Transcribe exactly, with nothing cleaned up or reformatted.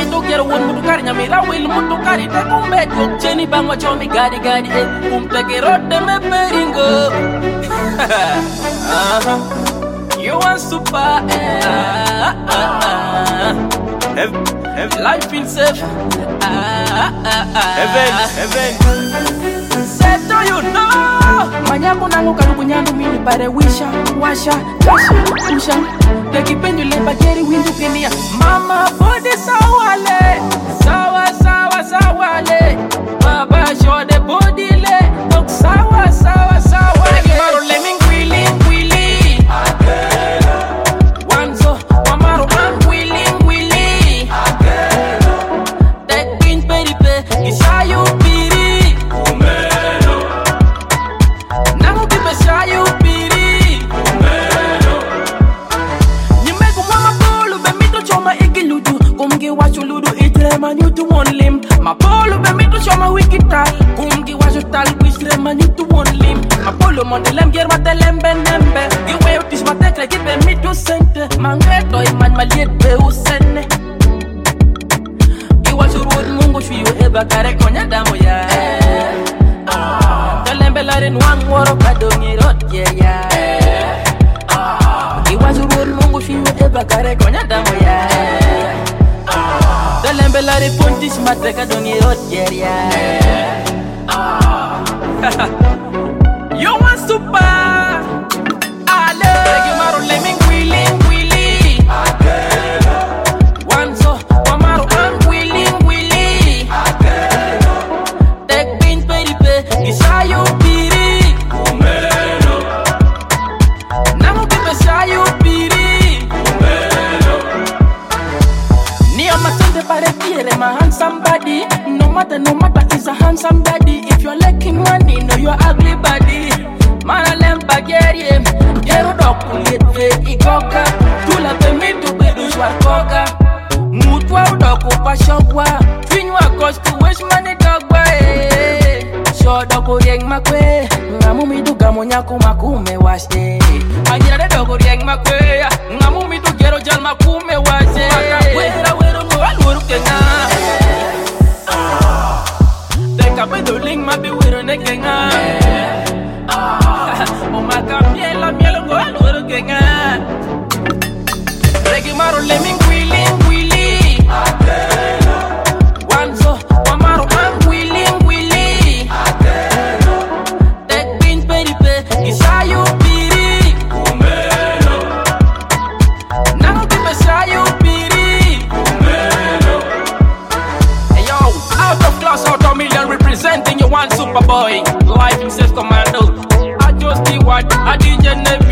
mutu quiero un mutu cari nyamira will mutu cari te kumbe juk cheni bangwa chomi gadi gadi eh kumte kirote me peringo. Uh-huh. You want super eh ah, ah, ah. Heaven, heaven. Life in safe ah, ah, ah. Heaven, heaven. Say do you know manyangu nangu kalubu nyangu mini pare wisha washa kasha kusha tekipendu lemba geri windu kenia mama body sawale sawa sawa sawale baba show the body le tok sawa sawa sawa maro leming willing willing akelo wanzo maro am willing willing akelo tek pin peripe isayu piri kumelo nangu kipe sayu piri kumelo nyimeko mama polo be mito choma igiludu kumgi wacho ludu itre manyutu one limb ma polo be mito choma wikital kumgi wacho tal wisre manyutu one limb ma polo mondelem ger matelem benembe giwe utis matekle gibe mito sente mangeto iman maliet be usene giwacho ruod mungu shwiyo eba kare konya damo ya telembe lare nwang woro kadongi rot ye ya giwacho ruod mungu shwiyo eba kare konya damo ya telembe lare pontis matre kadongi rot ye ya. You want super ale you maro leming willing willing akelo wanzo maro am willing willing akelo tek pin peripe isayo piri kumelo namu kipe sayo piri kumelo ni amatende pare piere ma handsome body no matter no matter is a handsome body if you're lacking money no you're ugly body mana lemba gerie gero dokuliet ve ikoka tula pemitu bedu swar koga mutwa udoku pashokwa finywa kostu wish money dogwa eh shodo kurieng makwe ngamu midu gamonyaku makume washe angira de dogorieng makwe ngamu midu gero jal makume washe wera wera no aluru kenga teka bedu ling mabi wera nekenga oh my god miela miela go aluru kenga regi maro leming willing willing akelo wanzo maro am willing willing akelo tek pin peripe isayo piri kumelo nangu kipe sayo piri kumelo. Hey yo, out of class, out of million, representing you one super boy. Life himself commando. I just the one, I didn't never